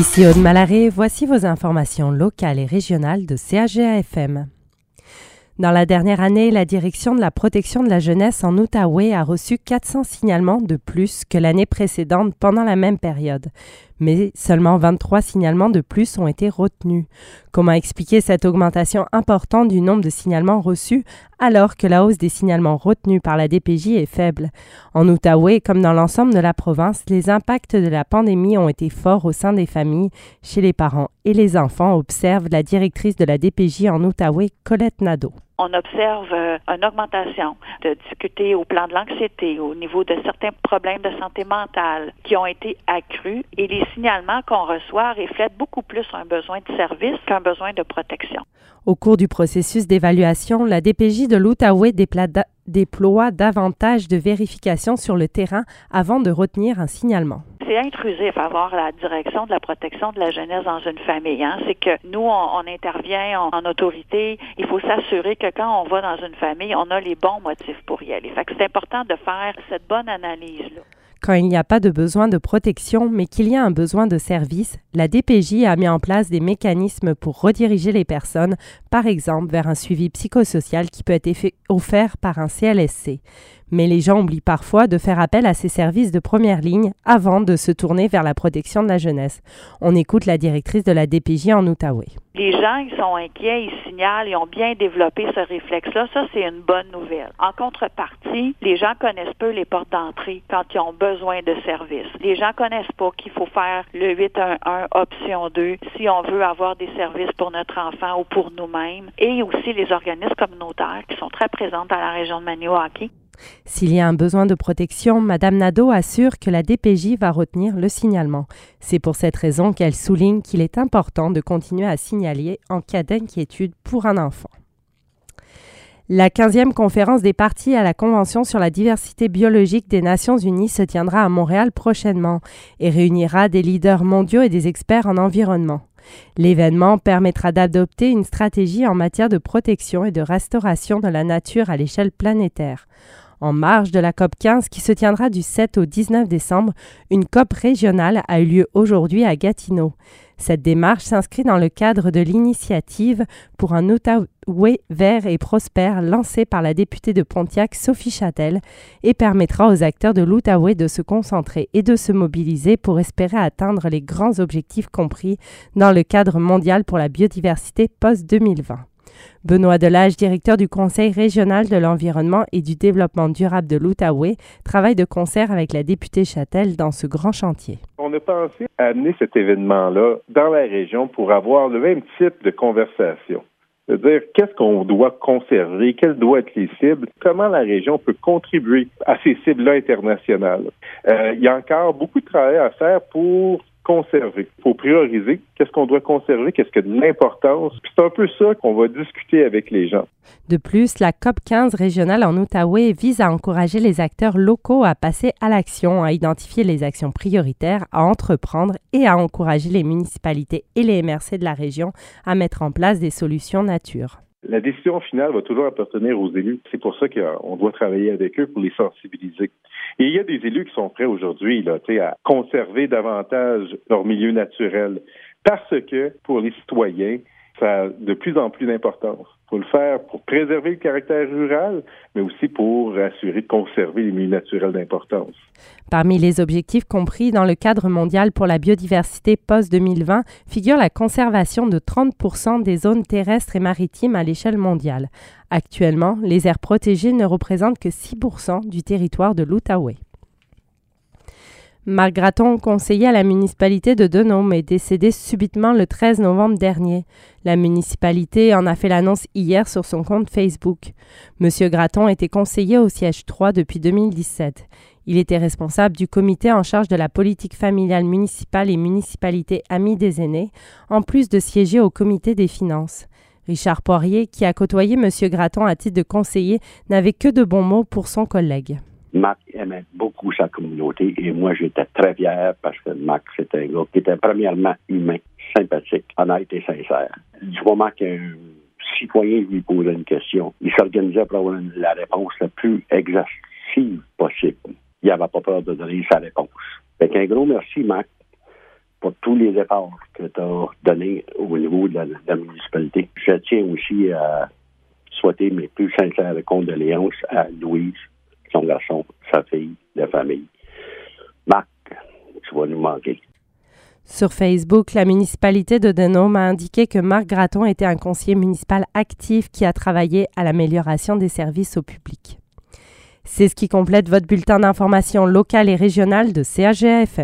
Ici Aude Malaré, voici vos informations locales et régionales de CHGA-FM. Dans la dernière année, la Direction de la protection de la jeunesse en Outaouais a reçu 400 signalements de plus que l'année précédente pendant la même période. Mais seulement 23 signalements de plus ont été retenus. Comment expliquer cette augmentation importante du nombre de signalements reçus alors que la hausse des signalements retenus par la DPJ est faible? En Outaouais, comme dans l'ensemble de la province, les impacts de la pandémie ont été forts au sein des familles, chez les parents et les enfants, observe la directrice de la DPJ en Outaouais, Colette Nadeau. On observe une augmentation de difficultés au plan de l'anxiété, au niveau de certains problèmes de santé mentale qui ont été accrus et les signalements qu'on reçoit reflètent beaucoup plus un besoin de service qu'un besoin de protection. Au cours du processus d'évaluation, la DPJ de l'Outaouais déploie davantage de vérifications sur le terrain avant de retenir un signalement. C'est intrusif avoir la direction de la protection de la jeunesse dans une famille. C'est que nous, on intervient en autorité. Il faut s'assurer que quand on va dans une famille, on a les bons motifs pour y aller. Fait que c'est important de faire cette bonne analyse-là. Quand il n'y a pas de besoin de protection, mais qu'il y a un besoin de service, la DPJ a mis en place des mécanismes pour rediriger les personnes, par exemple vers un suivi psychosocial qui peut être offert par un CLSC. Mais les gens oublient parfois de faire appel à ces services de première ligne avant de se tourner vers la protection de la jeunesse. On écoute la directrice de la DPJ en Outaouais. Les gens, ils sont inquiets, ils signalent, ils ont bien développé ce réflexe-là. Ça, c'est une bonne nouvelle. En contrepartie, les gens connaissent peu les portes d'entrée quand ils ont besoin de services. Les gens connaissent pas qu'il faut faire le 811 option 2 si on veut avoir des services pour notre enfant ou pour nous-mêmes. Et aussi les organismes communautaires qui sont très présents dans la région de Maniwaki. S'il y a un besoin de protection, Mme Nadeau assure que la DPJ va retenir le signalement. C'est pour cette raison qu'elle souligne qu'il est important de continuer à signaler en cas d'inquiétude pour un enfant. La 15e conférence des parties à la Convention sur la diversité biologique des Nations unies se tiendra à Montréal prochainement et réunira des leaders mondiaux et des experts en environnement. L'événement permettra d'adopter une stratégie en matière de protection et de restauration de la nature à l'échelle planétaire. En marge de la COP 15 qui se tiendra du 7 au 19 décembre, une COP régionale a eu lieu aujourd'hui à Gatineau. Cette démarche s'inscrit dans le cadre de l'initiative pour un Outaouais vert et prospère lancée par la députée de Pontiac, Sophie Châtel, et permettra aux acteurs de l'Outaouais de se concentrer et de se mobiliser pour espérer atteindre les grands objectifs compris dans le cadre mondial pour la biodiversité post-2020. Benoît Delage, directeur du Conseil régional de l'environnement et du développement durable de l'Outaouais, travaille de concert avec la députée Châtel dans ce grand chantier. On a pensé à amener cet événement-là dans la région pour avoir le même type de conversation. C'est-à-dire, qu'est-ce qu'on doit conserver, quelles doivent être les cibles, comment la région peut contribuer à ces cibles-là internationales. Il y a encore beaucoup de travail à faire pour conserver. Il faut prioriser qu'est-ce qu'on doit conserver, qu'est-ce qui a de l'importance. Puis c'est un peu ça qu'on va discuter avec les gens. De plus, la COP 15 régionale en Outaouais vise à encourager les acteurs locaux à passer à l'action, à identifier les actions prioritaires à entreprendre et à encourager les municipalités et les MRC de la région à mettre en place des solutions nature. La décision finale va toujours appartenir aux élus. C'est pour ça qu'on doit travailler avec eux pour les sensibiliser. Et il y a des élus qui sont prêts aujourd'hui à conserver davantage leur milieu naturel parce que, pour les citoyens, ça a de plus en plus d'importance. Il faut le faire pour préserver le caractère rural, mais aussi pour assurer de conserver les milieux naturels d'importance. Parmi les objectifs compris dans le cadre mondial pour la biodiversité post-2020 figure la conservation de 30% des zones terrestres et maritimes à l'échelle mondiale. Actuellement, les aires protégées ne représentent que 6% du territoire de l'Outaouais. Marc Gratton, conseiller à la municipalité de Denôme, est décédé subitement le 13 novembre dernier. La municipalité en a fait l'annonce hier sur son compte Facebook. Monsieur Gratton était conseiller au siège 3 depuis 2017. Il était responsable du comité en charge de la politique familiale municipale et municipalité Amis des aînés, en plus de siéger au comité des finances. Richard Poirier, qui a côtoyé monsieur Gratton à titre de conseiller, n'avait que de bons mots pour son collègue. Marc aimait beaucoup sa communauté et moi, j'étais très fier parce que Marc, c'était un gars qui était premièrement humain, sympathique, honnête et sincère. Du moment qu'un citoyen lui posait une question, il s'organisait pour avoir la réponse la plus exhaustive possible. Il n'avait pas peur de donner sa réponse. Fait qu'un gros merci, Marc. pour tous les efforts que tu as donnés au niveau de la municipalité. Je tiens aussi à souhaiter mes plus sincères condoléances à Louise, son garçon, sa fille, la famille. Marc, tu vas nous manquer. Sur Facebook, la municipalité de Denham a indiqué que Marc Gratton était un conseiller municipal actif qui a travaillé à l'amélioration des services au public. C'est ce qui complète votre bulletin d'information locale et régionale de CHGA FM.